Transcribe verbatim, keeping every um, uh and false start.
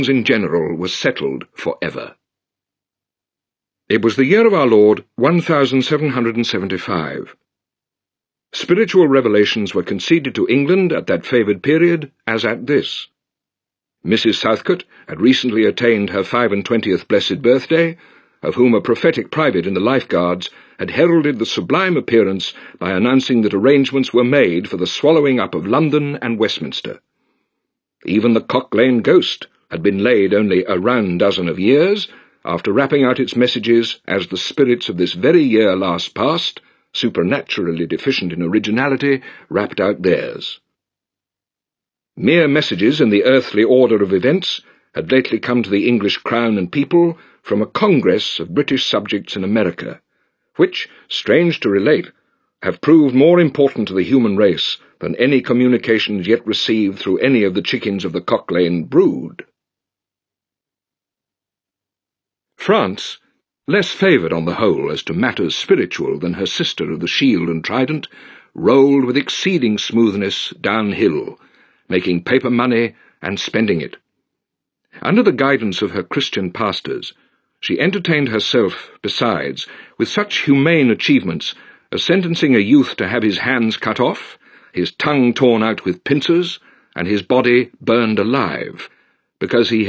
in general was settled for ever. It was the year of our Lord one thousand seven hundred seventy-five. Spiritual revelations were conceded to England at that favoured period as at this. Missus Southcote had recently attained her five-and-twentieth blessed birthday, of whom a prophetic private in the Life Guards had heralded the sublime appearance by announcing that arrangements were made for the swallowing up of London and Westminster. Even the Cock Lane ghost had been laid only a round dozen of years, after rapping out its messages as the spirits of this very year last past, supernaturally deficient in originality, rapped out theirs. Mere messages in the earthly order of events had lately come to the English Crown and people from a Congress of British subjects in America, which, strange to relate, have proved more important to the human race than any communications yet received through any of the chickens of the Cock Lane brood. France, less favoured on the whole as to matters spiritual than her sister of the Shield and Trident, rolled with exceeding smoothness downhill, making paper money and spending it. Under the guidance of her Christian pastors, she entertained herself, besides, with such humane achievements as sentencing a youth to have his hands cut off, his tongue torn out with pincers, and his body burned alive, because he